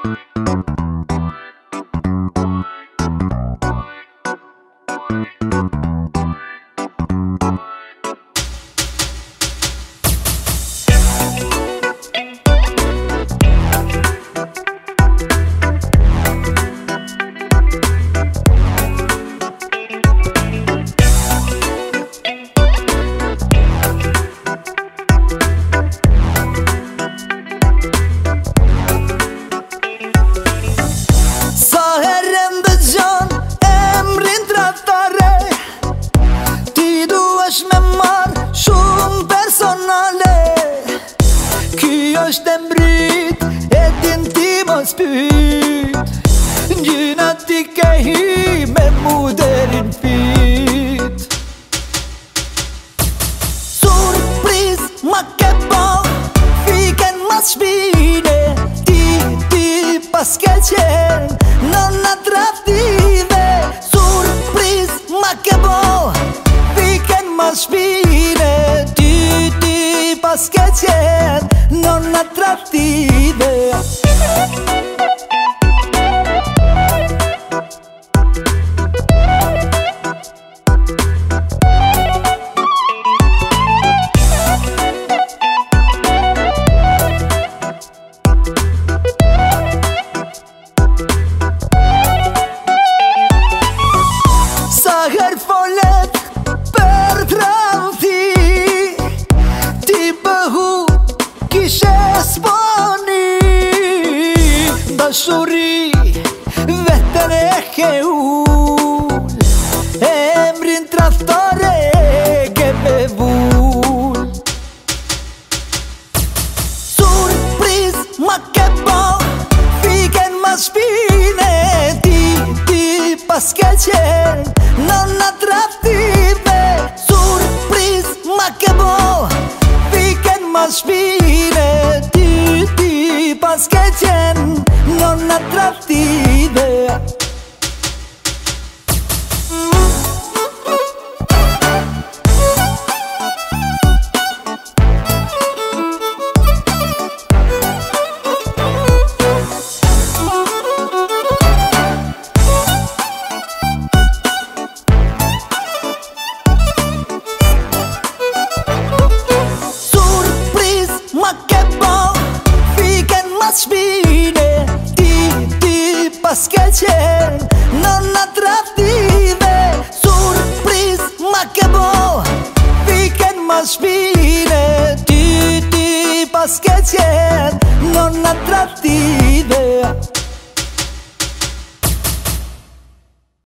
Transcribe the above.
Është e mbrit, e din ti mos pyt, gjyna ti ke hi me mu derin fit. Surpriz ma ke bo, fiken mas shpine, ti pas ke qen, nonna tradtive. Surpriz ma ke bo, fiken mas shpine, ti pas ke qen, non attrattive. Sa her folet per tradhti, ti bëhu kishe sponi, dashuri vetën e ke ull, emrin traftore ke me vull. Surpriz ma ke bo, fiken ma shpine, ti pas ke qen, non attrattive. Surpriz ma ke bo, fiken ma shpine, ti pas ke qen, non attrattive. Shpine, ti pas ke qen, non attrattive. Surpriz ma ke bo, fiken ma shpine, ti pas ke qen, non attrattive.